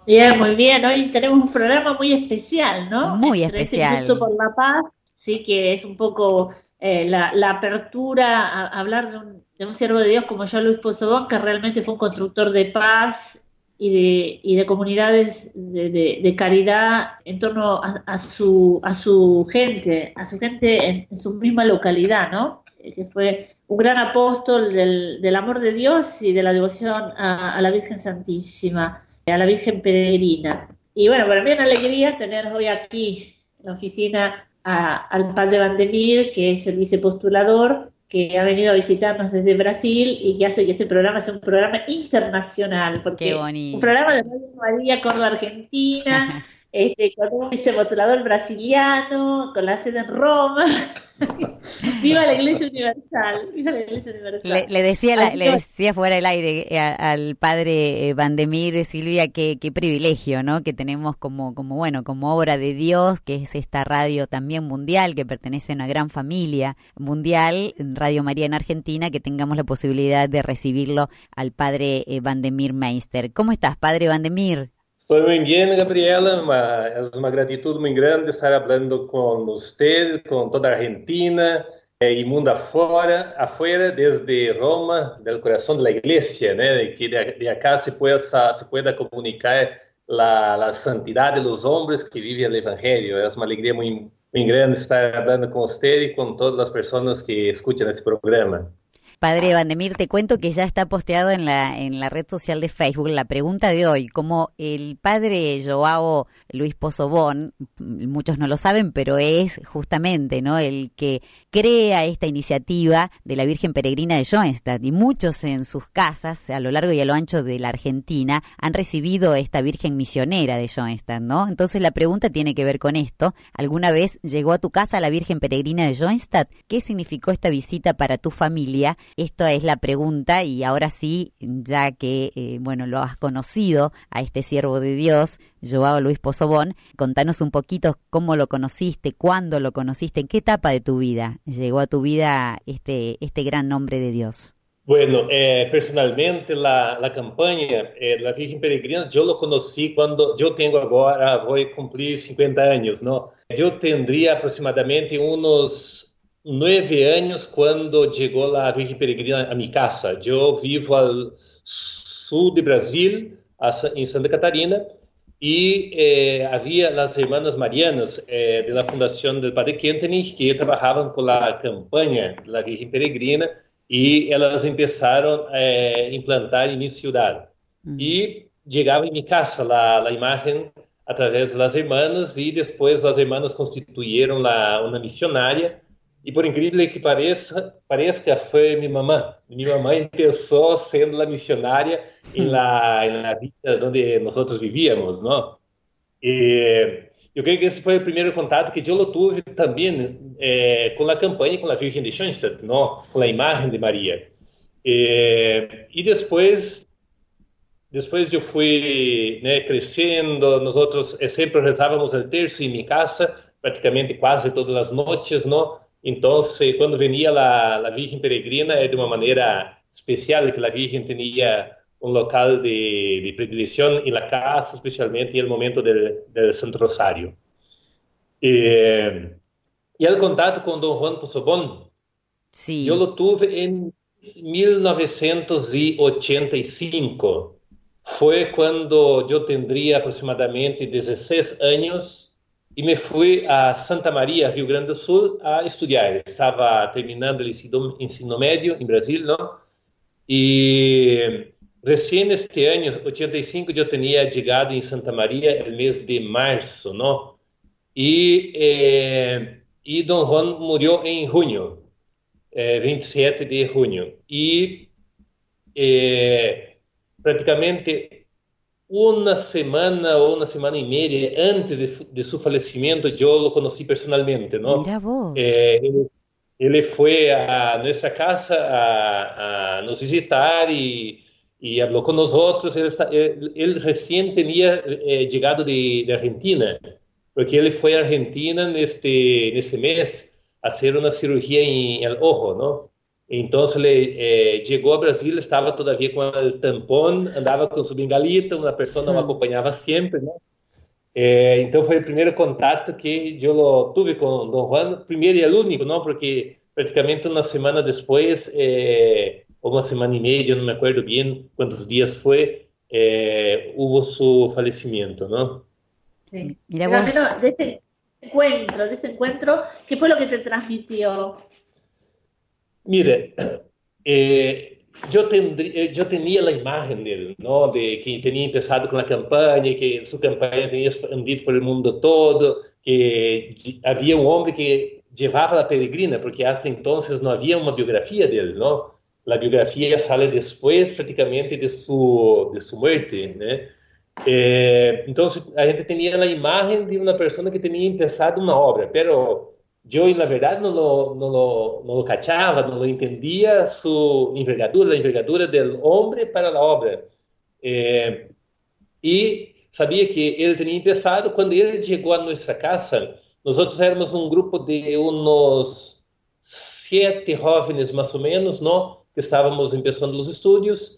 Bien, muy bien. Hoy tenemos un programa muy especial, ¿no? Muy Entre ese minuto especial. por la paz, sí que es un poco la apertura a hablar de un siervo de Dios como Jean-Louis Possebon, que realmente fue un constructor de paz y de comunidades de caridad en torno a su gente en su misma localidad, ¿no? Que fue un gran apóstol del amor de Dios y de la devoción a la Virgen Santísima, a la Virgen Peregrina. Y bueno, para mí es una alegría tener hoy aquí en la oficina al padre Vandemir, que es el vicepostulador, que ha venido a visitarnos desde Brasil y que hace que este programa sea un programa internacional, Qué porque un programa bonito. de Radio María, Córdoba, Argentina, con un vicepostulador brasiliano, con la sede en Roma. ¡Viva la Iglesia Universal! ¡Viva la Iglesia Le, Universal! le decía Así le que bueno, decía fuera del aire al padre Vandemir, Silvia, qué privilegio, ¿no? Que tenemos como obra de Dios, que es esta radio también mundial, que pertenece a una gran familia mundial, Radio María en Argentina, que tengamos la posibilidad de recibirlo al padre Vandemir Meister. ¿Cómo estás, padre Vandemir? Estoy muy bien, Gabriela. Es una gratitud muy grande estar hablando con usted, con toda Argentina y mundo afuera, desde Roma, del corazón de la iglesia, ¿no? De que de acá se pueda comunicar la santidad de los hombres que viven el Evangelio. Es una alegría muy, muy grande estar hablando con usted y con todas las personas que escuchan este programa. Padre Vandemir, te cuento que ya está posteado en la red social de Facebook la pregunta de hoy, como el padre Joao Luis Pozzobón, muchos no lo saben, pero es justamente, ¿no?, el que crea esta iniciativa de la Virgen Peregrina de Schoenstatt, y muchos en sus casas a lo largo y a lo ancho de la Argentina han recibido esta Virgen misionera de Schoenstatt, ¿no? Entonces la pregunta tiene que ver con esto. ¿Alguna vez llegó a tu casa la Virgen Peregrina de Schoenstatt? ¿Qué significó esta visita para tu familia? Esto es la pregunta, y ahora sí, ya que lo has conocido a este siervo de Dios, Joao Luis Pozzobón, contanos un poquito cómo lo conociste, cuándo lo conociste, en qué etapa de tu vida llegó a tu vida este gran nombre de Dios. Bueno, personalmente la campaña la Virgen Peregrina, yo lo conocí cuando yo tengo ahora, voy a cumplir 50 años, ¿no? Yo tendría aproximadamente unos 9 años cuando llegó la Virgen Peregrina a mi casa. Yo vivo al sur de Brasil, en Santa Catarina, y había las hermanas marianas de la Fundación del Padre Kentenich que trabajaban con la campaña de la Virgen Peregrina y elas empezaron a implantar en mi ciudad. Mm. Y llegaba en mi casa la imagen a través de las hermanas y después las hermanas constituyeron una misionaria. Y por increíble que parezca, fue mi mamá. Mi mamá empezó siendo la misionaria en la villa donde nosotros vivíamos, ¿no? Eu creio que esse foi o primeiro contato que eu tive também com a campanha com a Virgem de Schoenstatt, não? Com a imagem de Maria. E depois eu fui, né, crescendo, nós outros sempre rezávamos o terço em minha casa, praticamente quase todas as noites, não? Então, quando venia a Virgem Peregrina, é de uma maneira especial, que a Virgem tinha un local de predilección en la casa, especialmente en el momento del Santo Rosario. Y el contacto con Don Juan Pozzobón, yo Sí. lo tuve en 1985. Fue cuando yo tendría aproximadamente 16 años y me fui a Santa María, Rio Grande do Sul, a estudiar. Estaba terminando el ensino medio en Brasil, ¿no? Y recién este año, 85, yo tenía llegado en Santa María el mes de marzo, ¿no? Y Don Juan murió en junio, 27 de junio. Y prácticamente una semana o una semana y media antes de su fallecimiento, yo lo conocí personalmente, ¿no? Mira vos. Ele foi a nossa casa a nos visitar e falou com nós outros. Ele recém tinha chegado de Argentina, porque ele foi à Argentina nesse mês a fazer uma cirurgia em el ojo, não? Entonces llegó a Brasil, estaba todavía con el tampón, andaba con su bengalita, una persona lo acompañaba siempre, ¿no? Então foi o primeiro contato que eu tive com Dom Juan, primeiro e o único, não? Porque praticamente uma semana depois, ou uma semana e meia, eu não me acordo bem quantos dias foi, houve seu falecimento, não? Sí. Mira, vos... Pero de ese encuentro, ¿qué fue lo que te transmitió? Mire, yo tenía la imagen de él, ¿no? De que tenía empezado con la campaña, que su campaña tenía expandido por el mundo todo, que había un hombre que llevaba la peregrina, porque hasta entonces no había una biografía de él, ¿no? La biografía sale después prácticamente de su muerte, ¿no? Entonces a gente tenía la imagen de una persona que tenía empezado una obra, pero yo en la verdad no lo cachaba, no lo entendía su envergadura, la envergadura del hombre para la obra. Y sabía que él tenía empezado, cuando él llegó a nuestra casa, nosotros éramos un grupo de unos 7 jóvenes más o menos, ¿no? Que estábamos empezando los estudios.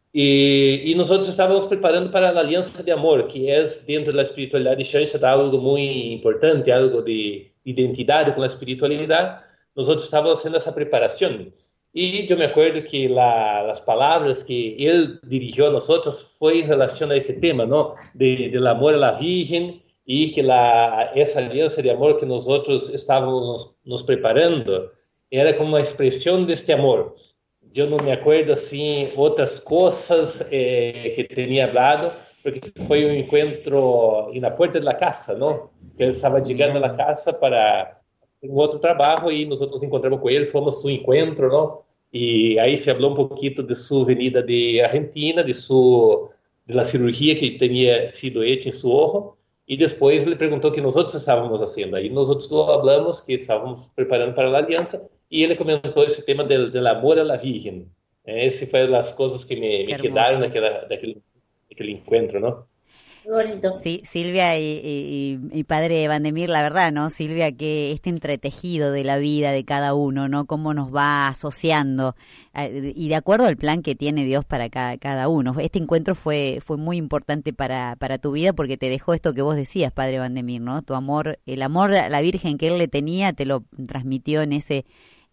Y nosotros estábamos preparando para la Alianza de Amor, que es dentro de la espiritualidad de Schoenstatt algo muy importante, algo de identidad con la espiritualidad. Nosotros estábamos haciendo esa preparación. Y yo me acuerdo que las palabras que él dirigió a nosotros fue en relación a ese tema, ¿no? Del amor a la Virgen, y que esa alianza de amor que nosotros estábamos nos preparando era como una expresión de este amor. Yo no me acuerdo así otras cosas que tenía hablado, porque fue un encuentro en la puerta de la casa, ¿no? Que él estaba llegando a la casa para un otro trabajo y nosotros encontramos con él, fomos a su encuentro, ¿no? Y ahí se habló un poquito de su venida de Argentina, de la cirugía que tenía sido hecha en su ojo, y después le preguntó qué nosotros estábamos haciendo. Ahí nosotros hablamos que estábamos preparando para la alianza, y él comentó ese tema del amor a la Virgen. Esa fue las cosas que me quedaron de aquel encuentro, ¿no? Qué bonito. Sí, Silvia y padre Vandemir, la verdad, ¿no? Silvia, que este entretejido de la vida de cada uno, ¿no? Cómo nos va asociando y de acuerdo al plan que tiene Dios para cada uno. Este encuentro fue muy importante para tu vida porque te dejó esto que vos decías, padre Vandemir, ¿no? Tu amor, el amor a la Virgen que él le tenía, te lo transmitió en ese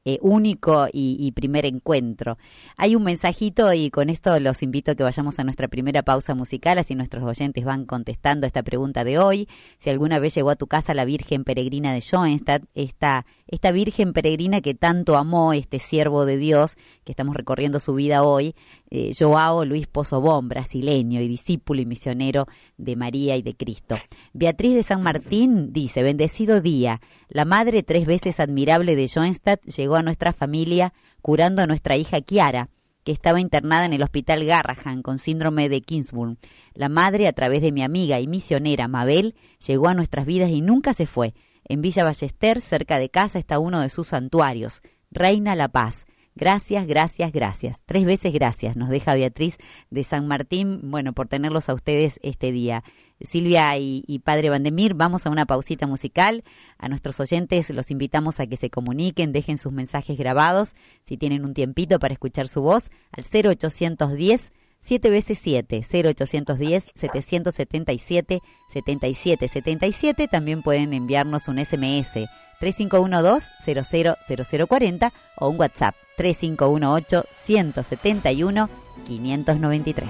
único y primer encuentro. Hay un mensajito y con esto los invito a que vayamos a nuestra primera pausa musical, así nuestros oyentes van contestando esta pregunta de hoy. Si alguna vez llegó a tu casa la Virgen Peregrina de Schoenstatt, esta Virgen Peregrina que tanto amó este siervo de Dios, que estamos recorriendo su vida hoy, Joao Luis Pozzobon, brasileño y discípulo y misionero de María y de Cristo. Beatriz de San Martín dice: bendecido día, la madre 3 veces admirable de Schoenstatt llegó a nuestra familia curando a nuestra hija Chiara, que estaba internada en el hospital Garrahan con síndrome de Kingsburg. La madre, a través de mi amiga y misionera Mabel, llegó a nuestras vidas y nunca se fue. En Villa Ballester, cerca de casa, está uno de sus santuarios, Reina La Paz. Gracias, gracias, gracias. 3 veces gracias, nos deja Beatriz de San Martín, bueno, por tenerlos a ustedes este día. Silvia y padre Vandemir, vamos a una pausita musical. A nuestros oyentes los invitamos a que se comuniquen, dejen sus mensajes grabados, si tienen un tiempito para escuchar su voz, al 0810 7 veces 7, 0810 777 7777. También pueden enviarnos un SMS 3512-000040 o un WhatsApp 3518-171-593.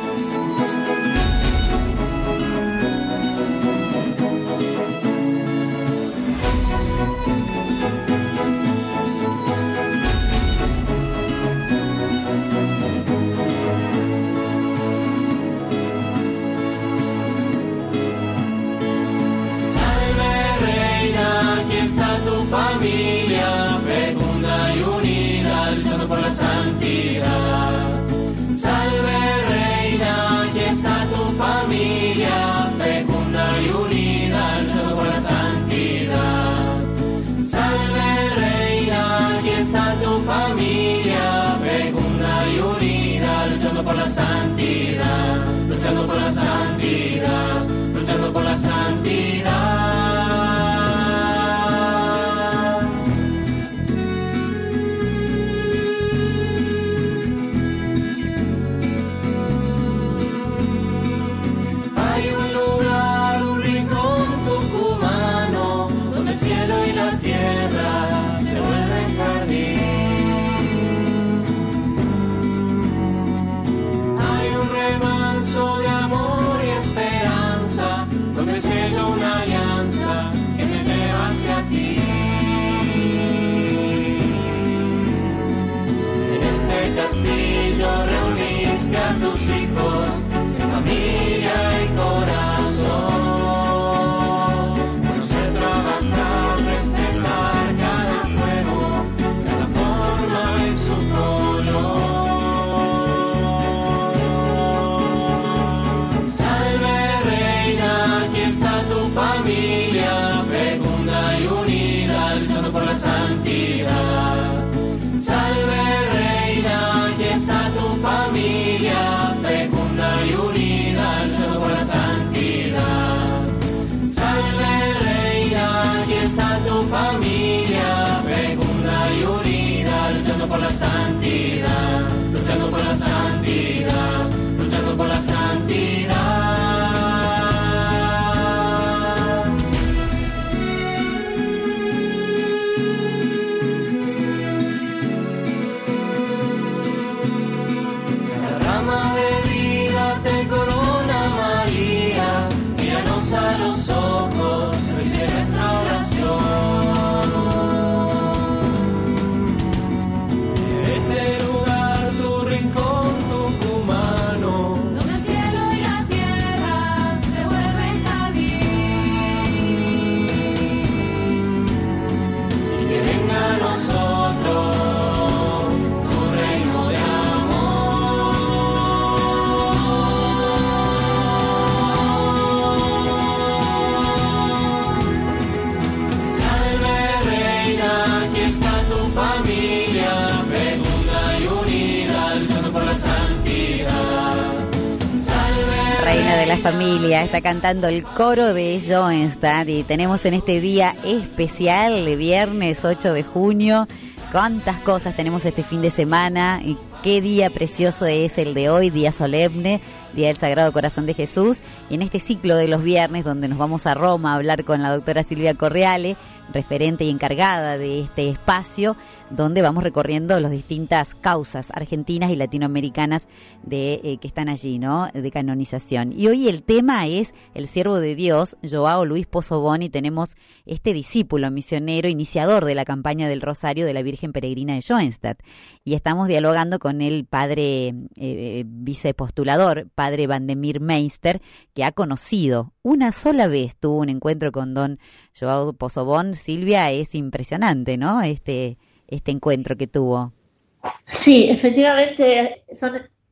Familia fecunda y unida, luchando por la santidad. Salve, Reina. la santidad, luchando por la santidad, luchando por la santidad. Cada rama de vida te corona María, míranos a los ojos, recibe nuestra oración. De la familia, está cantando el coro de Schoenstatt y tenemos en este día especial de viernes 8 de junio, cuántas cosas tenemos este fin de semana y qué día precioso es el de hoy, día solemne, Día del Sagrado Corazón de Jesús, y en este ciclo de los viernes donde nos vamos a Roma a hablar con la doctora Silvia Correale, referente y encargada de este espacio, donde vamos recorriendo las distintas causas argentinas y latinoamericanas que están allí, ¿no?, de canonización. Y hoy el tema es el siervo de Dios, Joao Luis Pozzobon, y tenemos este discípulo misionero, iniciador de la campaña del Rosario de la Virgen Peregrina de Schoenstatt. Y estamos dialogando con el padre vicepostulador, padre Vandemir Meister, que ha conocido una sola vez, tuvo un encuentro con don Joao Pozzobon. Silvia, es impresionante, ¿no?, este encuentro que tuvo. Sí, efectivamente son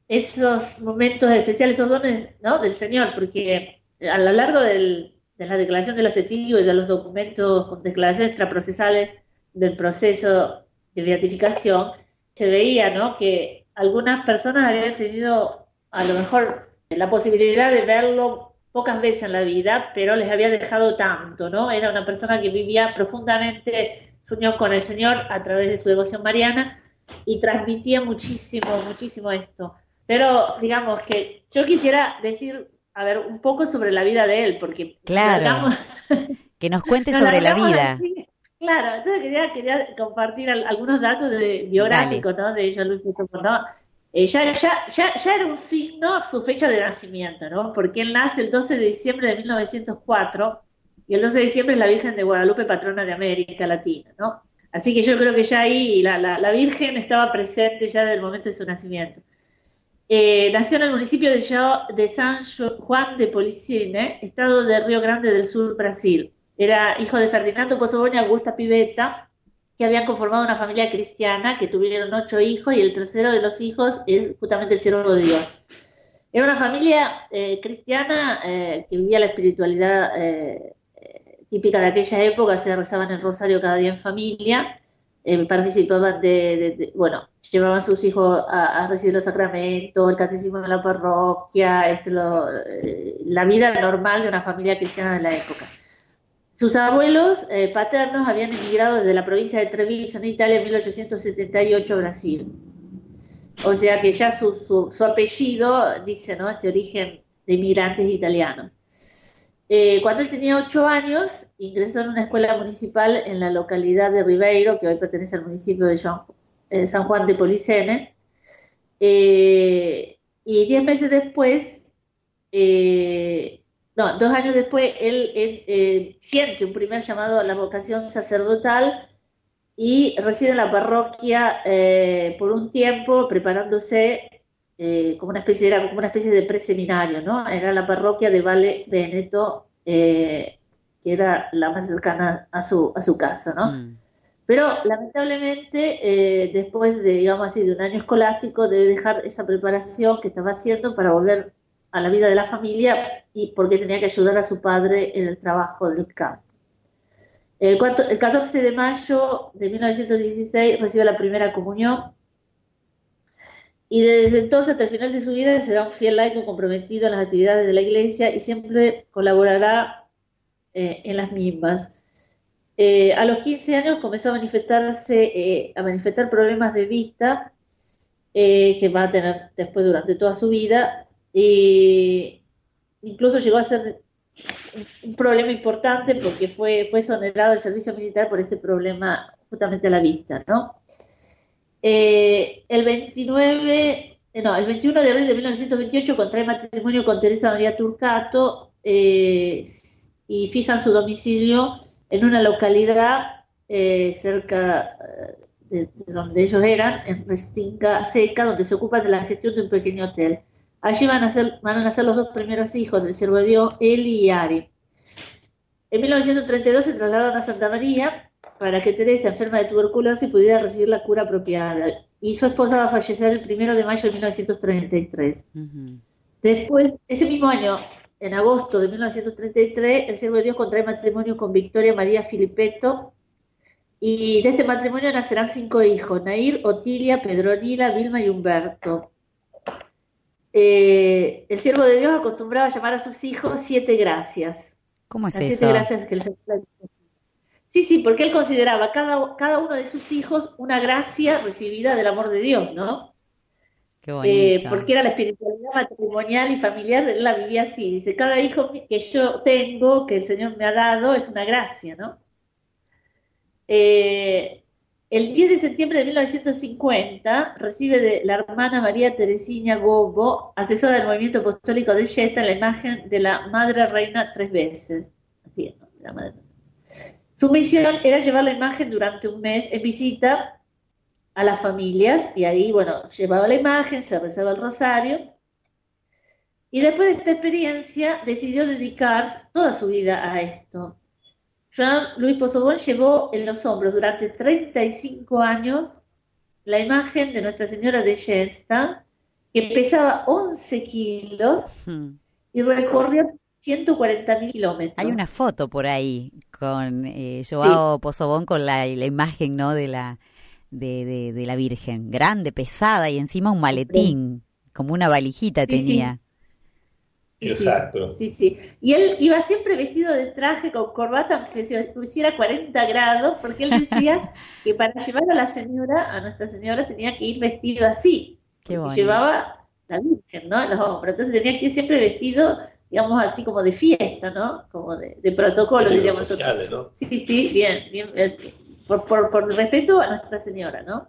esos momentos especiales, esos dones, ¿no?, del Señor, porque a lo largo de la declaración de los testigos y de los documentos con declaraciones extraprocesales del proceso de beatificación, se veía, ¿no?, que algunas personas habían tenido a lo mejor la posibilidad de verlo pocas veces en la vida, pero les había dejado tanto, ¿no? Era una persona que vivía profundamente su unión con el Señor a través de su devoción mariana y transmitía muchísimo, muchísimo esto. Pero digamos que yo quisiera decir, a ver, un poco sobre la vida de él, porque... Claro, que nos cuente sobre la vida. Así. Claro, entonces quería compartir algunos datos biográficos, ¿no?, de Joao Luis Pozzobon, ¿no? Ya era un signo su fecha de nacimiento, ¿no? Porque él nace el 12 de diciembre de 1904 y el 12 de diciembre es la Virgen de Guadalupe, patrona de América Latina, ¿no? Así que yo creo que ya ahí la Virgen estaba presente ya desde el momento de su nacimiento. Nació en el municipio de San Juan de Policine, estado de Río Grande del Sur, Brasil. Era hijo de Ferdinando Pozzobon y Augusta Pivetta, que habían conformado una familia cristiana, que tuvieron 8 hijos, y el tercero de los hijos es justamente el siervo de Dios. Era una familia cristiana que vivía la espiritualidad típica de aquella época, se rezaban el rosario cada día en familia, participaban llevaban a sus hijos a recibir los sacramentos, el catecismo de la parroquia, la vida normal de una familia cristiana de la época. Sus abuelos paternos habían emigrado desde la provincia de Treviso, en Italia, en 1878 a Brasil. O sea que ya su apellido dice, ¿no?, este origen de inmigrantes italianos. Cuando él tenía 8 años, ingresó en una escuela municipal en la localidad de Ribeiro, que hoy pertenece al municipio de San Juan de Policene. Y 10 meses después... 2 años después, él siente un primer llamado a la vocación sacerdotal y reside en la parroquia por un tiempo, preparándose como una especie de preseminario, ¿no? Era la parroquia de Valle Veneto, que era la más cercana a su casa, ¿no? Pero lamentablemente, después de, digamos así, de un año escolástico, debe dejar esa preparación que estaba haciendo para volver a la vida de la familia, y porque tenía que ayudar a su padre en el trabajo del campo. El 14 de mayo de 1916 recibe la primera comunión, y desde entonces hasta el final de su vida será un fiel laico comprometido en las actividades de la iglesia y siempre colaborará en las mismas. A los 15 años comenzó a manifestar problemas de vista que va a tener después durante toda su vida, y incluso llegó a ser un problema importante porque fue exonerado del servicio militar por este problema justamente a la vista, ¿no? El 21 de abril de 1928 contrae matrimonio con Teresa María Turcato, y fijan su domicilio en una localidad cerca de donde ellos eran, en Restinga Seca, donde se ocupan de la gestión de un pequeño hotel. Allí van a nacer los dos primeros hijos del siervo de Dios, Eli y Ari. En 1932 se trasladaron a Santa María para que Teresa, enferma de tuberculosis, pudiera recibir la cura apropiada. Y su esposa va a fallecer el 1 de mayo de 1933. Después, ese mismo año, en agosto de 1933, el siervo de Dios contrae matrimonio con Victoria María Filipetto, y de este matrimonio nacerán 5 hijos: Nair, Otilia, Pedronila, Vilma y Humberto. El siervo de Dios acostumbraba a llamar a sus hijos 7 gracias. ¿Cómo es Las eso? 7 gracias que el Señor le dio. Sí, porque él consideraba cada uno de sus hijos una gracia recibida del amor de Dios, ¿no? Qué bonito. Porque era la espiritualidad matrimonial y familiar, él la vivía así. Dice, cada hijo que yo tengo, que el Señor me ha dado, es una gracia, ¿no? El 10 de septiembre de 1950 recibe de la hermana María Teresina Gobo, asesora del movimiento apostólico de Yesta, la imagen de la Madre Reina 3 veces. Así es, ¿no? La Madre. Su misión era llevar la imagen durante un mes en visita a las familias, y ahí, bueno, llevaba la imagen, se rezaba el rosario, y después de esta experiencia decidió dedicar toda su vida a esto. Jean-Louis Possobon llevó en los hombros durante 35 años la imagen de Nuestra Señora de Yesta, que pesaba 11 kilos y recorrió 140.000 kilómetros. Hay una foto por ahí con Joao Possobon con la imagen, ¿no?, de la Virgen, grande, pesada, y encima un maletín, como una valijita tenía. Sí, exacto. Sí. Y él iba siempre vestido de traje con corbata, aunque se pusiera 40 grados, porque él decía que para llevar a Nuestra Señora, tenía que ir vestido así. Qué bonito. Llevaba la Virgen, ¿no?, en los hombros. Entonces tenía que ir siempre vestido, digamos, así como de fiesta, ¿no? Como de protocolo, diríamos nosotros. ¿No? Sí, bien. Por respeto a Nuestra Señora, ¿no?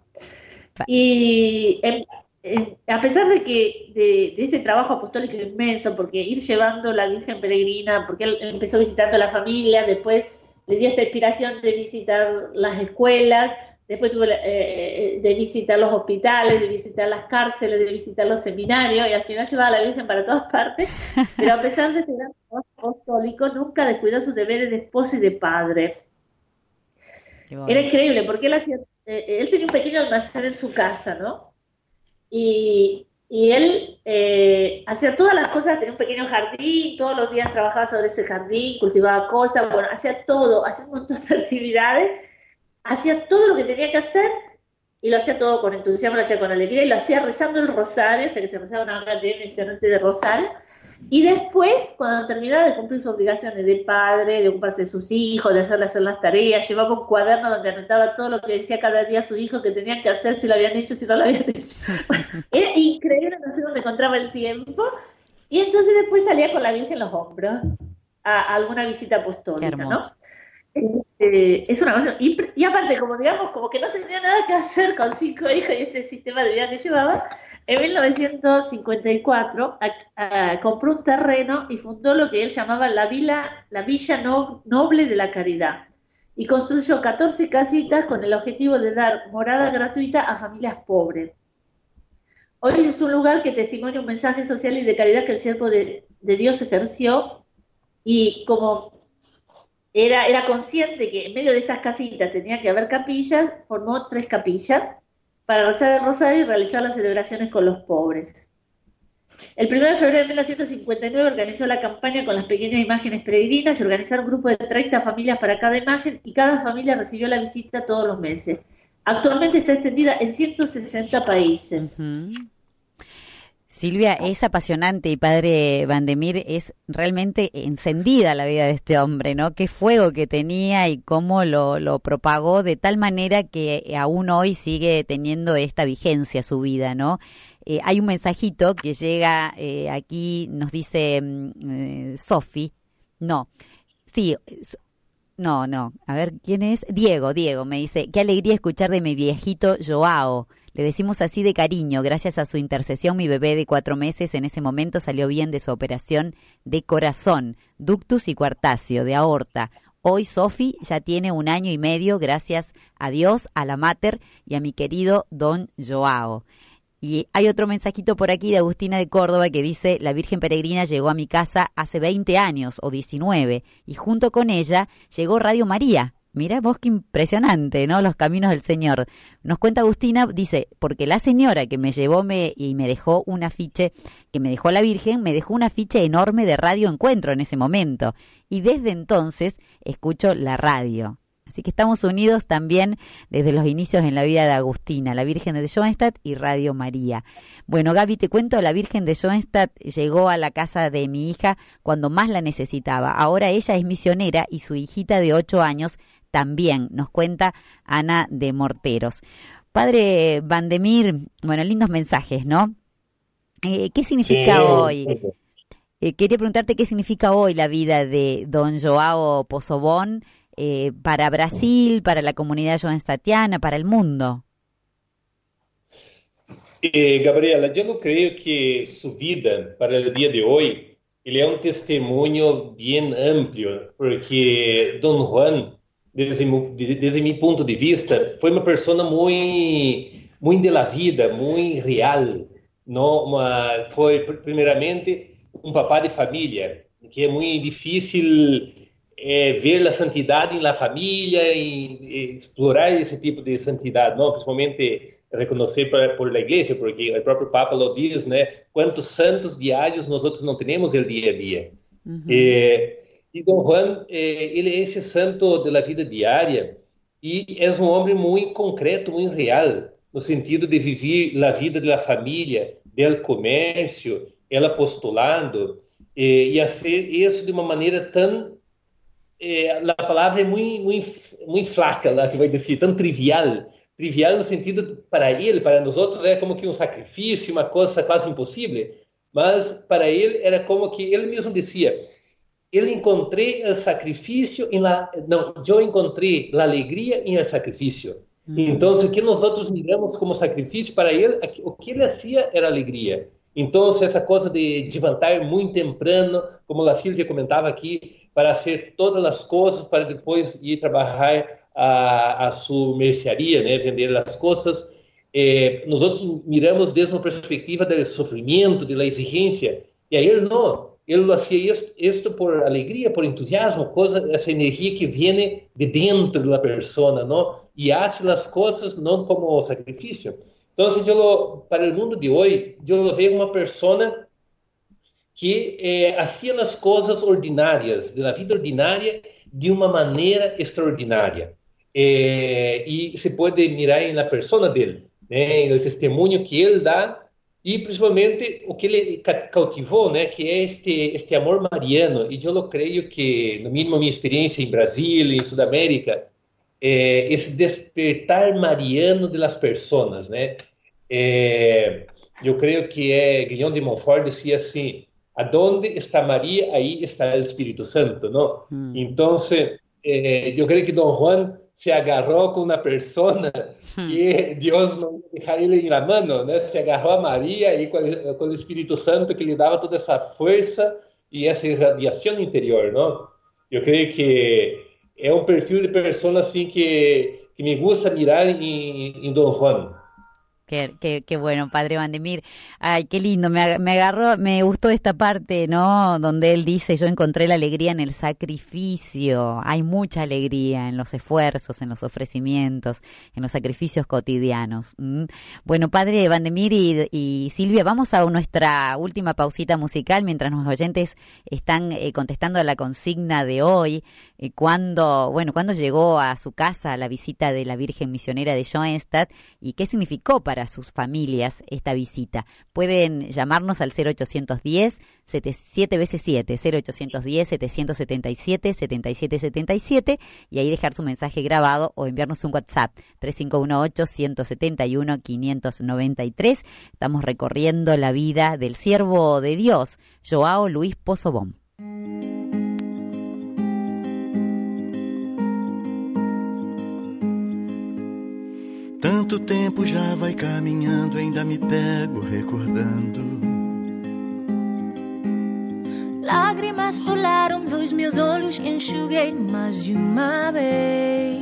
Y a pesar de este trabajo apostólico inmenso, porque ir llevando la Virgen peregrina, porque él empezó visitando la familia, después le dio esta inspiración de visitar las escuelas, después tuvo de visitar los hospitales, de visitar las cárceles, de visitar los seminarios, y al final llevaba a la Virgen para todas partes, pero a pesar de este gran trabajo apostólico, nunca descuidó sus deberes de esposo y de padre. Era increíble, porque él tenía un pequeño almacén en su casa, ¿no? Y él hacía todas las cosas, tenía un pequeño jardín, todos los días trabajaba sobre ese jardín, cultivaba cosas, bueno, hacía todo, hacía un montón de actividades, hacía todo lo que tenía que hacer, y lo hacía todo con entusiasmo, lo hacía con alegría, y lo hacía rezando el rosario, o sea que se rezaba una cantidad impresionante de rosario. Y después, cuando terminaba de cumplir sus obligaciones de padre, de ocuparse de sus hijos, de hacerle hacer las tareas, llevaba un cuaderno donde anotaba todo lo que decía cada día a sus hijos que tenían que hacer, si lo habían hecho, si no lo habían hecho. Era increíble, no sé dónde encontraba el tiempo. Y entonces después salía con la Virgen en los hombros a alguna visita apostólica, ¿no? Es una cosa, y aparte, como digamos, como que no tenía nada que hacer con 5 hijos y este sistema de vida que llevaba, en 1954 compró un terreno y fundó lo que él llamaba la Villa Noble de la Caridad, y construyó 14 casitas con el objetivo de dar morada gratuita a familias pobres. Hoy es un lugar que testimonia un mensaje social y de caridad que el siervo de Dios ejerció, y como era consciente que en medio de estas casitas tenía que haber capillas, formó 3 capillas para rezar el rosario y realizar las celebraciones con los pobres. El 1 de febrero de 1959 organizó la campaña con las pequeñas imágenes peregrinas, y organizaron un grupo de 30 familias para cada imagen, y cada familia recibió la visita todos los meses. Actualmente está extendida en 160 países. Silvia, es apasionante y padre Vandemir, es realmente encendida la vida de este hombre, ¿no? Qué fuego que tenía y cómo lo propagó de tal manera que aún hoy sigue teniendo esta vigencia su vida, ¿no? Hay un mensajito que llega aquí, nos dice Sofi, no, sí, no, a ver, ¿quién es? Diego me dice, qué alegría escuchar de mi viejito Joao. Le decimos así de cariño, gracias a su intercesión mi bebé de 4 meses en ese momento salió bien de su operación de corazón, ductus y cuartacio, de aorta. Hoy Sofi ya tiene 1 año y medio, gracias a Dios, a la mater y a mi querido don Joao. Y hay otro mensajito por aquí de Agustina de Córdoba que dice, la Virgen Peregrina llegó a mi casa hace 20 años o 19 y junto con ella llegó Radio María. Mirá vos qué impresionante, ¿no? Los caminos del Señor. Nos cuenta Agustina, dice, porque la señora que me llevó y me dejó un afiche, que me dejó la Virgen, me dejó un afiche enorme de Radio Encuentro en ese momento. Y desde entonces escucho la radio. Así que estamos unidos también desde los inicios en la vida de Agustina, la Virgen de Schoenstatt y Radio María. Bueno, Gaby, te cuento, la Virgen de Schoenstatt llegó a la casa de mi hija cuando más la necesitaba. Ahora ella es misionera y su hijita de 8 años también, nos cuenta Ana de Morteros. Padre Vandemir, bueno, lindos mensajes, ¿no? ¿Qué significa hoy? Quería preguntarte qué significa hoy la vida de don Joao Pozzobon para Brasil, para la comunidad schoenstattiana, para el mundo. Gabriela, yo no creo que su vida para el día de hoy, él es un testimonio bien amplio, porque don Juan, desde mi punto de vista, foi uma persona muito de la vida, muito real, não? Foi primeiramente um papá de família, que é muito difícil ver a santidade na família e explorar esse tipo de santidade, não? Principalmente reconhecer por la igreja, porque o próprio Papa lo diz, né? Quantos santos diários nós outros não temos el dia a dia. E Dom Juan, ele é esse santo da vida diária e é um homem muito concreto, muito real, no sentido de viver a vida da família, do comércio, el apostolado, e fazer isso de uma maneira tão, a palavra é muito fraca, lá, que vai dizer, tão trivial no sentido, para ele, para nós outros, é como que um sacrifício, uma coisa quase impossível, mas para ele era como que ele mesmo dizia, eu encontrei o sacrifício eu encontrei a alegria em el sacrifício. Então, o que nós outros miramos como sacrifício, para ele, o que ele fazia era alegria. Então, essa coisa de levantar muito temprano, como a Silvia comentava aqui, para fazer todas as coisas, para depois ir trabalhar a sua mercearia, né, vender as coisas. Nós outros miramos desde uma perspectiva do sofrimento, da exigência, e aí ele não. Ele fazia isto por alegria, por entusiasmo, essa energia que vem de dentro da pessoa, não? E faz as coisas não como sacrifício. Então, para o mundo de hoje, eu vejo uma pessoa que fazia as coisas ordinárias, da vida ordinária, de uma maneira extraordinária. E se pode mirar na pessoa dele, né? No testemunho que ele dá, e principalmente o que ele cautivou, né, que é este amor mariano. E eu creio que, no mínimo minha experiência em Brasil, em Sudamérica, esse despertar mariano de las pessoas, né? Eu creio que Guillaume de Montfort dizia assim, aonde está Maria, aí está o Espírito Santo, não? Então, eu creio que Dom Juan se agarrou com uma pessoa que Deus não deixar ele na mão, né? Se agarrou a Maria e com o Espírito Santo que lhe dava toda essa força e essa irradiação interior, não? Eu creio que é um perfil de pessoa assim que me gusta mirar em Dom Juan. Qué bueno, Padre Vandemir. Ay, qué lindo, me gustó esta parte, ¿no? Donde él dice, yo encontré la alegría en el sacrificio. Hay mucha alegría en los esfuerzos, en los ofrecimientos, en los sacrificios cotidianos. Bueno, Padre Vandemir y Silvia, vamos a nuestra última pausita musical mientras los oyentes están contestando a la consigna de hoy. cuándo llegó a su casa la visita de la Virgen Misionera de Schoenstatt y qué significó para sus familias esta visita. Pueden llamarnos al 0810 7 veces 7, 0810 777 7777 y ahí dejar su mensaje grabado o enviarnos un WhatsApp 3518 171 593. Estamos recorriendo la vida del siervo de Dios, João Luís Poçobon. Tanto tempo já vai caminhando, ainda me pego recordando. Lágrimas rolaram dos meus olhos que enxuguei mais de uma vez.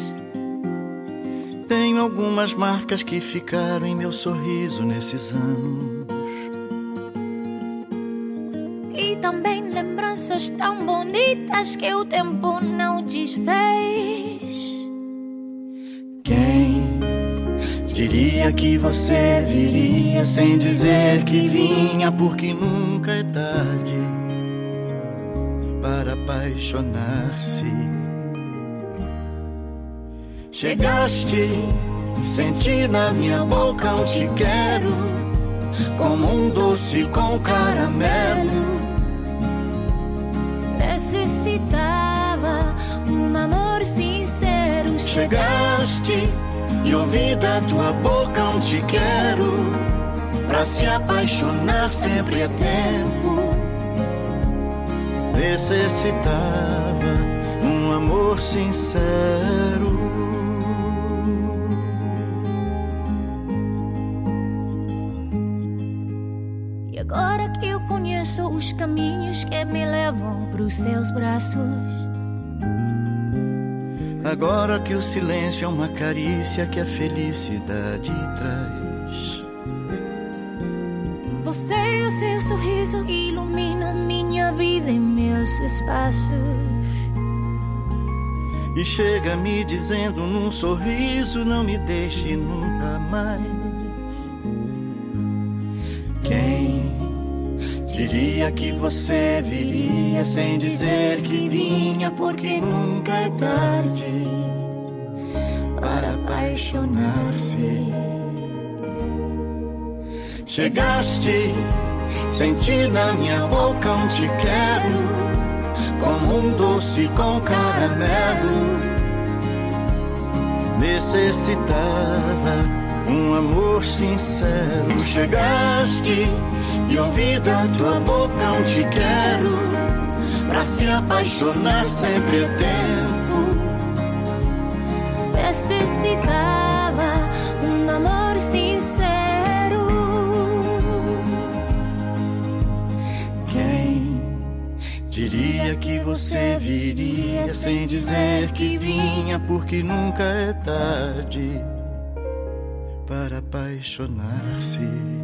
Tenho algumas marcas que ficaram em meu sorriso nesses anos. E também lembranças tão bonitas que o tempo não desfez. Quem diria que você viria sem dizer que vinha, porque nunca é tarde para apaixonar-se. Chegaste, senti na minha boca um te quero, como um doce com caramelo. Necessitava um amor sincero. Chegaste e ouvi da tua boca um te quero, pra se apaixonar sempre é tempo. Necessitava um amor sincero. E agora que eu conheço os caminhos que me levam pros seus braços, agora que o silêncio é uma carícia que a felicidade traz, você e o seu sorriso iluminam minha vida e meus espaços. e chega me dizendo num sorriso: não me deixe nunca mais. Quem diria que você viria sem dizer que vinha, porque nunca é tarde para apaixonar-se. Chegaste, senti na minha boca um te quero, como um doce com caramelo. Necessitava um amor sincero. Chegaste e ouvi da tua boca um te quero, pra se apaixonar sempre é tempo. Necessitava um amor sincero. Quem diria que você viria sem dizer que vinha, porque nunca é tarde para apaixonar-se.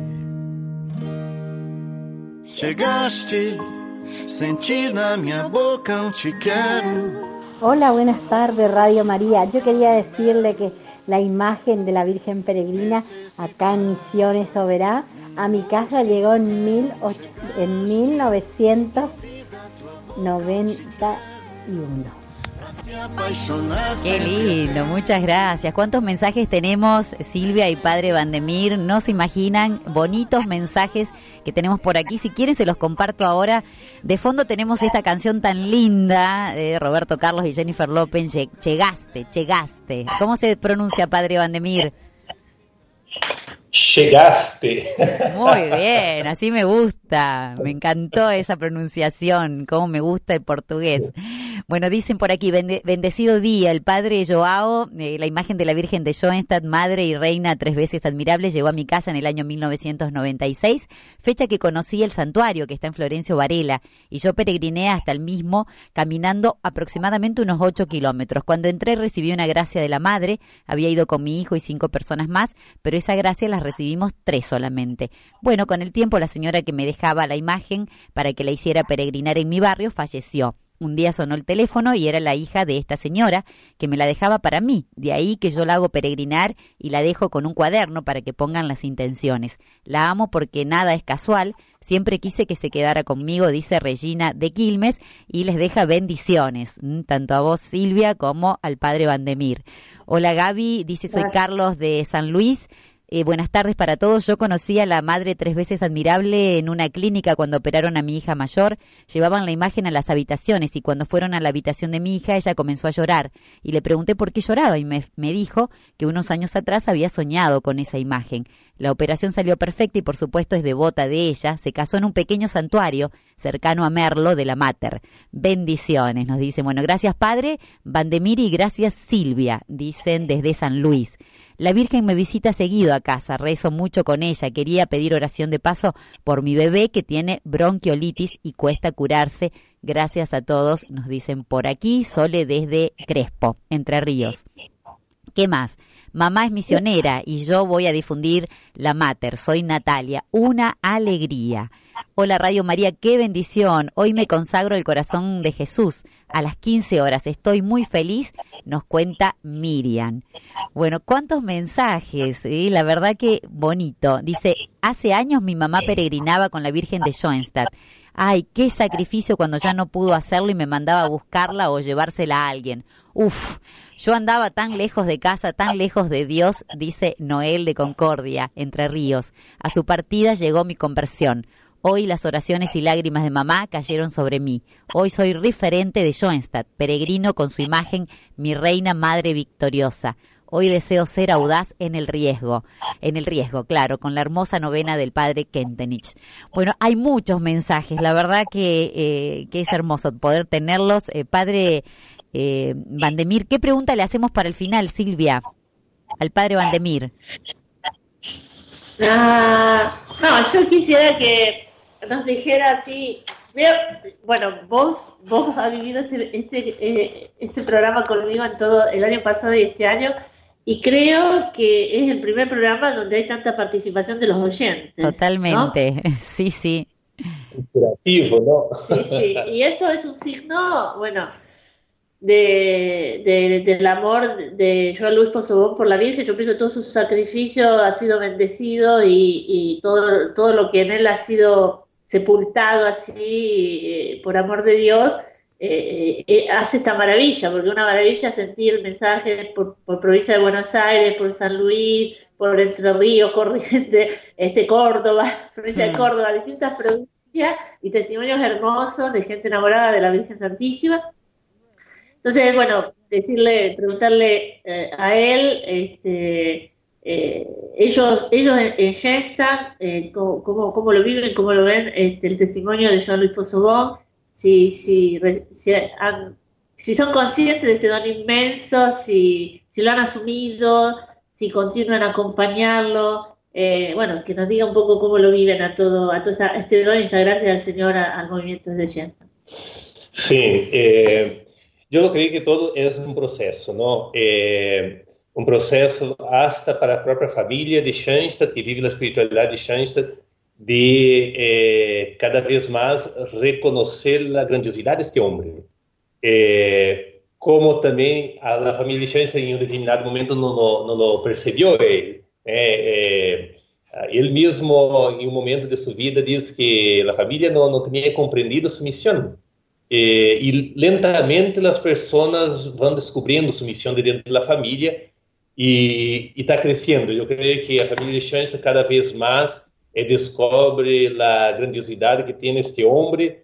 Chegaste, senti na minha boca un te quero. Hola, buenas tardes, Radio María. Yo quería decirle que la imagen de la Virgen Peregrina acá en Misiones Oberá a mi casa llegó en 1991. Qué lindo, muchas gracias. ¿Cuántos mensajes tenemos, Silvia y Padre Vandemir? No se imaginan, bonitos mensajes que tenemos por aquí. Si quieren se los comparto ahora. De fondo tenemos esta canción tan linda de Roberto Carlos y Jennifer López, Chegaste. ¿Cómo se pronuncia, Padre Vandemir? Chegaste. Muy bien, así me gusta. Me encantó esa pronunciación, cómo me gusta el portugués. Bueno, dicen por aquí, bendecido día, el padre João, la imagen de la Virgen de Schoenstatt, madre y reina 3 veces admirable, llegó a mi casa en el año 1996, fecha que conocí el santuario que está en Florencio Varela, y yo peregriné hasta el mismo, caminando aproximadamente unos 8 kilómetros. Cuando entré recibí una gracia de la madre, había ido con mi hijo y 5 personas más, pero esa gracia la recibimos 3 solamente. Bueno, con el tiempo la señora que me dejaba la imagen para que la hiciera peregrinar en mi barrio falleció. Un día sonó el teléfono y era la hija de esta señora que me la dejaba para mí. De ahí que yo la hago peregrinar y la dejo con un cuaderno para que pongan las intenciones. La amo porque nada es casual. Siempre quise que se quedara conmigo, dice Regina de Quilmes, y les deja bendiciones, tanto a vos, Silvia, como al padre Vandemir. Hola, Gaby, dice, soy Carlos de San Luis. Buenas tardes para todos. Yo conocí a la madre 3 veces admirable en una clínica cuando operaron a mi hija mayor. Llevaban la imagen a las habitaciones y cuando fueron a la habitación de mi hija ella comenzó a llorar y le pregunté por qué lloraba y me dijo que unos años atrás había soñado con esa imagen. La operación salió perfecta y por supuesto es devota de ella. Se casó en un pequeño santuario cercano a Merlo de la Mater. Bendiciones, nos dicen. Bueno, gracias padre Vandemir y gracias Silvia, dicen desde San Luis. La Virgen me visita seguido a casa, rezo mucho con ella. Quería pedir oración de paso por mi bebé que tiene bronquiolitis y cuesta curarse. Gracias a todos, nos dicen por aquí. Sole desde Crespo, Entre Ríos. ¿Qué más? Mamá es misionera y yo voy a difundir la Mater. Soy Natalia. Una alegría. Hola Radio María, qué bendición. Hoy me consagro el corazón de Jesús a las 15 horas. Estoy muy feliz, nos cuenta Miriam. Bueno, cuántos mensajes, la verdad que bonito. Dice, hace años mi mamá peregrinaba con la Virgen de Schoenstatt. Ay, qué sacrificio cuando ya no pudo hacerlo y me mandaba a buscarla o llevársela a alguien. Uf, yo andaba tan lejos de casa, tan lejos de Dios, dice Noel de Concordia, Entre Ríos. A su partida llegó mi conversión. Hoy las oraciones y lágrimas de mamá cayeron sobre mí. Hoy soy referente de Schoenstatt, peregrino con su imagen, mi reina madre victoriosa. Hoy deseo ser audaz en el riesgo, claro, con la hermosa novena del padre Kentenich. Bueno, hay muchos mensajes, la verdad que es hermoso poder tenerlos. Padre Vandemir, ¿qué pregunta le hacemos para el final, Silvia, al padre Vandemir? No, yo quisiera que nos dijera así. Bueno, vos has vivido este programa conmigo en todo el año pasado y este año, y creo que es el primer programa donde hay tanta participación de los oyentes. Totalmente, ¿no? Sí. Interactivo, ¿no? Sí, y esto es un signo, bueno, del amor de Joan Luis Posobón por la Virgen. Yo pienso que todo su sacrificio ha sido bendecido y todo lo que en él ha sido sepultado así por amor de Dios, hace esta maravilla, porque una maravilla sentir mensajes por provincia de Buenos Aires, por San Luis, por Entre Ríos, Corrientes, Córdoba, provincia de Córdoba, distintas provincias y testimonios hermosos de gente enamorada de la Virgen Santísima. Entonces, bueno, preguntarle a él, ellos en Schoenstatt, cómo lo viven, cómo lo ven, el testimonio de Joan Luis Posobón, si son conscientes de este don inmenso, si lo han asumido, si continúan a acompañarlo, bueno, que nos diga un poco cómo lo viven a todo este don y esta gracia del Señor al movimiento de Schoenstatt. Sí, yo creo que todo es un proceso, ¿no? Un proceso hasta para a própria família de Schoenstatt, que vive a espiritualidade de Schoenstatt, de cada vez mais reconhecer a grandiosidade deste homem. Como também a família de Schoenstatt em um determinado momento não percebeu ele. Ele mesmo, em um momento de sua vida, diz que a família não tinha compreendido sua missão. E lentamente as pessoas vão descobrindo sua missão dentro da família e está crescendo. Eu creio que a família de Schoenstatt cada vez mais descobre a grandiosidade que tem este homem,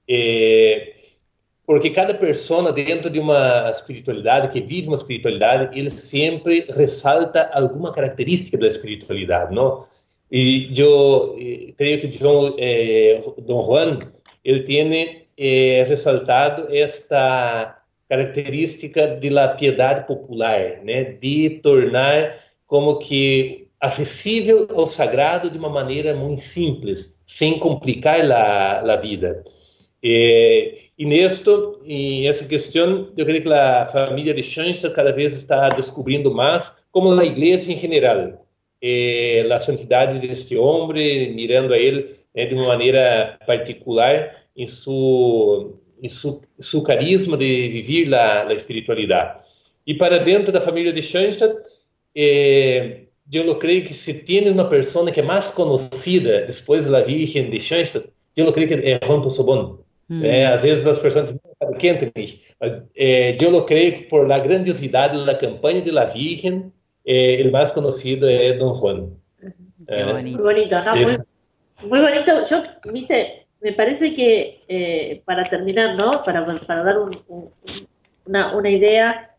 porque cada pessoa dentro de uma espiritualidade, que vive uma espiritualidade, ele sempre ressalta alguma característica da espiritualidade, não? E eu creio que Dom Juan, ele tem ressaltado esta característica de la piedade popular, né? De tornar como que acessível ao sagrado de uma maneira muito simples, sem complicar a vida. E nessa questão, eu creio que a família de Schoenstatt cada vez está descobrindo mais, como a igreja em geral, a santidade deste homem, mirando a ele de uma maneira particular em su carisma de vivir la espiritualidad. Y para dentro de la familia de Schoenstatt, yo lo creo que si tiene una persona que es más conocida después de la Virgen de Schoenstatt, yo lo creo que es Juan Possobon. A veces las personas no saben quién es, yo lo creo que por la grandiosidad de la campaña de la Virgen, el más conocido es Don Juan. Muy bonito, ¿no? Muy bonito. Yo, viste, me parece que para terminar, ¿no? Para dar una idea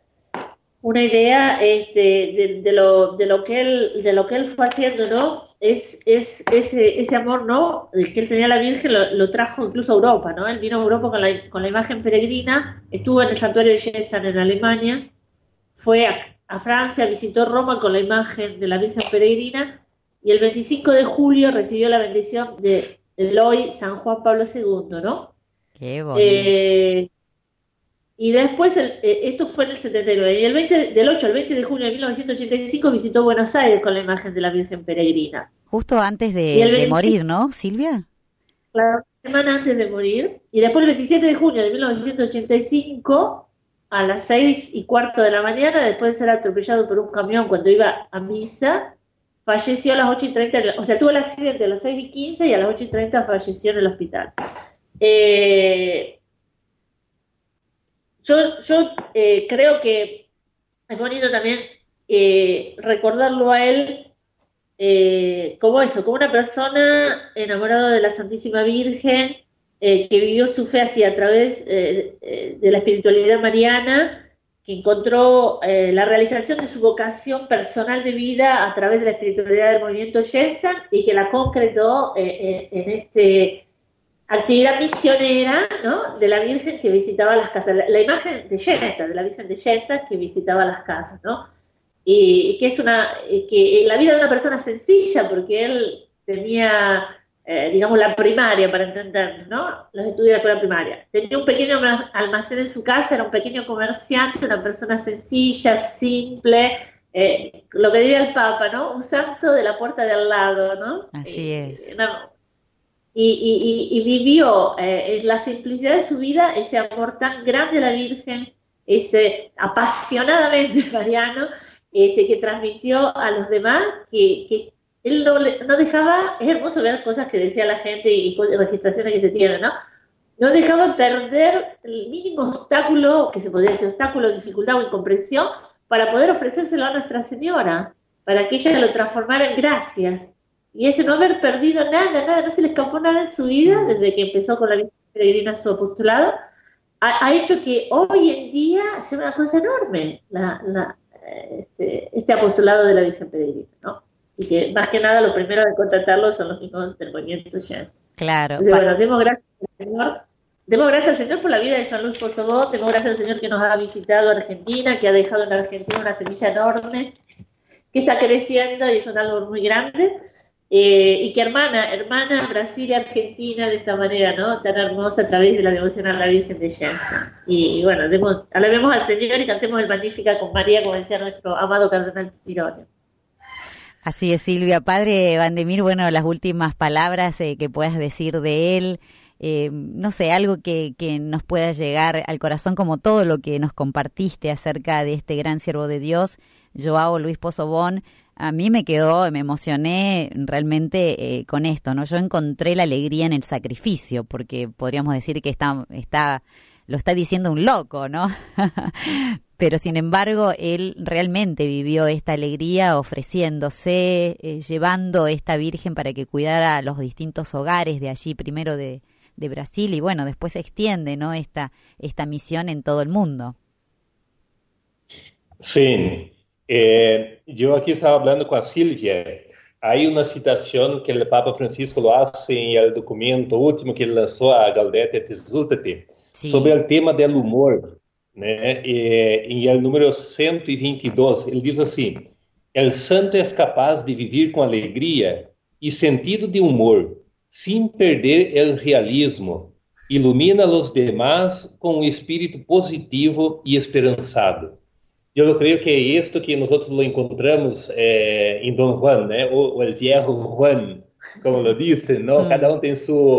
de lo que él fue haciendo, ¿no? Es ese amor, ¿no? El que él tenía a la Virgen lo trajo incluso a Europa, ¿no? Él vino a Europa con la imagen peregrina, estuvo en el santuario de Stettin en Alemania, fue a Francia, visitó Roma con la imagen de la Virgen peregrina, y el 25 de julio recibió la bendición de hoy San Juan Pablo II, ¿no? Qué bonito. Y después, esto fue en el 79, y del 8 al 20 de junio de 1985 visitó Buenos Aires con la imagen de la Virgen peregrina. Justo antes de morir, ¿no, Silvia? Claro, semana antes de morir. Y después el 27 de junio de 1985, a las 6:15 de la mañana, después de ser atropellado por un camión cuando iba a misa, falleció a las 8:30, o sea, tuvo el accidente a las 6:15 y a las 8:30 falleció en el hospital. Yo creo que es bonito también recordarlo a él como una persona enamorada de la Santísima Virgen, que vivió su fe así a través de la espiritualidad mariana, que encontró la realización de su vocación personal de vida a través de la espiritualidad del movimiento Shetland y que la concretó en este actividad misionera, ¿no? De la Virgen que visitaba las casas, la imagen de Shetland, de la Virgen de Shetland que visitaba las casas, ¿no? Y que es que la vida de una persona sencilla, porque él tenía, digamos, la primaria, para entender, ¿no? Los estudios de la escuela primaria. Tenía un pequeño almacén en su casa, era un pequeño comerciante, una persona sencilla, simple, lo que diría el Papa, ¿no? Un santo de la puerta de al lado, ¿no? Así es. Y vivió en la simplicidad de su vida ese amor tan grande a la Virgen, ese apasionadamente mariano, que transmitió a los demás, que él no dejaba. Es hermoso ver cosas que decía la gente y registraciones que se tienen, ¿no? No dejaba perder el mínimo obstáculo, que se podría decir obstáculo, dificultad o incomprensión, para poder ofrecérselo a Nuestra Señora, para que ella lo transformara en gracias. Y ese no haber perdido nada, no se le escapó nada en su vida, desde que empezó con la Virgen peregrina su apostolado, ha hecho que hoy en día sea una cosa enorme este apostolado de la Virgen peregrina, ¿no? Y que más que nada lo primero de contratarlo son los mismos del movimiento Shetland. Claro. Entonces, bueno, demos gracias al Señor. Demos gracias al Señor por la vida de San Luis Possobon, demos gracias al Señor que nos ha visitado a Argentina, que ha dejado en Argentina una semilla enorme, que está creciendo y es un árbol muy grande. Y que hermana Brasil y Argentina de esta manera, ¿no? Tan hermosa a través de la devoción a la Virgen de Shetland. Y bueno, alabemos al Señor y cantemos el Magnífica con María, como decía nuestro amado cardenal Pironio. Así es, Silvia. Padre Vandemir, bueno, las últimas palabras que puedas decir de él, no sé, algo que nos pueda llegar al corazón, como todo lo que nos compartiste acerca de este gran siervo de Dios, João Luis Possobon. A mí me emocioné realmente con esto, ¿no? Yo encontré la alegría en el sacrificio, porque podríamos decir que lo está diciendo un loco, ¿no? Pero sin embargo, él realmente vivió esta alegría ofreciéndose, llevando esta Virgen para que cuidara los distintos hogares de allí, primero de Brasil, y bueno, después se extiende, ¿no? Esta misión en todo el mundo. Sí. Yo aquí estaba hablando con Silvia. Hay una citación que el Papa Francisco lo hace en el documento último que lanzó a Gaudete et Exsultate, sí, sobre el tema del humor, ¿no? En el número 122, él dice así: el santo es capaz de vivir con alegría y sentido de humor, sin perder el realismo. Ilumina a los demás con un espíritu positivo y esperanzado. Yo creo que esto que nosotros lo encontramos en Don Juan, ¿no? O el viejo Juan, como lo dicen, ¿no? Cada uno tiene su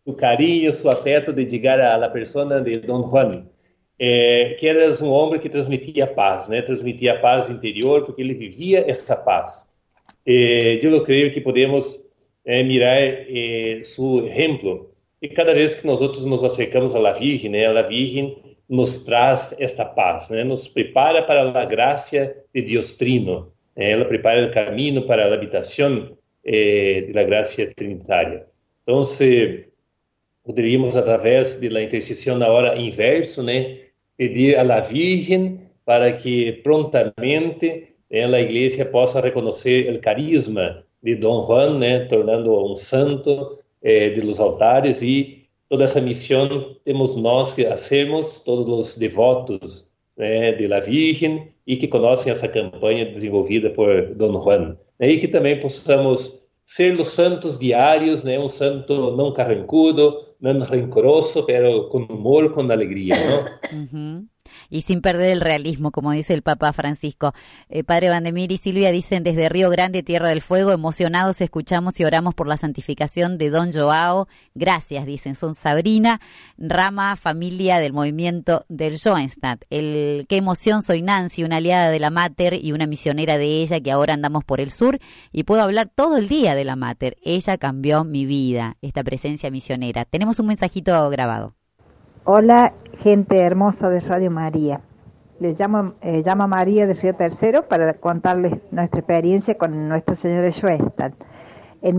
su cariño, su afecto de llegar a la persona de Don Juan, que era un hombre que transmitía paz, né? Transmitía paz interior, porque ele vivia essa paz. Eu creio que podemos mirar su ejemplo. E cada vez que nós nos acercamos a la Virgen, né? A Virgen nos traz esta paz, né? Nos prepara para a graça de Deus Trino. Ela prepara o caminho para a habitação da graça trinitária. Então, poderíamos, através da intercessão na hora inverso, né, pedir à Virgem para que prontamente a Igreja possa reconhecer o carisma de Dom Juan, né, tornando um santo de los altares, e toda essa missão temos nós que hacemos, todos os devotos, né, de la Virgem, e que conhecem essa campanha desenvolvida por Dom Juan, né, e que também possamos ser os santos diários, né, um santo não carrancudo, não rencoroso, pero con humor, con alegría, ¿no? Uh-huh. Y sin perder el realismo, como dice el Papa Francisco. Padre Vandemir y Silvia dicen desde Río Grande, Tierra del Fuego, emocionados escuchamos y oramos por la santificación de Don Joao. Gracias, dicen. Son Sabrina, rama familia del movimiento del Schoenstatt. Qué emoción, soy Nancy, una aliada de la Mater y una misionera de ella, que ahora andamos por el sur y puedo hablar todo el día de la Mater. Ella cambió mi vida, esta presencia misionera. Tenemos un mensajito grabado. Hola, gente hermosa de Radio María. Les llamo María de Río Tercero para contarles nuestra experiencia con Nuestra Señora de Schoenstatt. En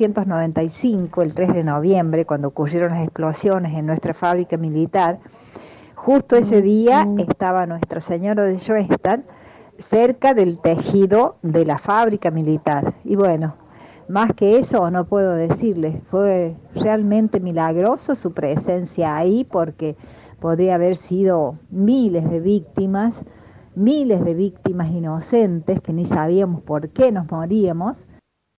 1995, el 3 de noviembre, cuando ocurrieron las explosiones en nuestra fábrica militar, justo ese día estaba Nuestra Señora de Schoenstatt cerca del tejido de la fábrica militar. Y bueno, más que eso no puedo decirles, fue realmente milagroso su presencia ahí, porque podría haber sido miles de víctimas inocentes que ni sabíamos por qué nos moríamos,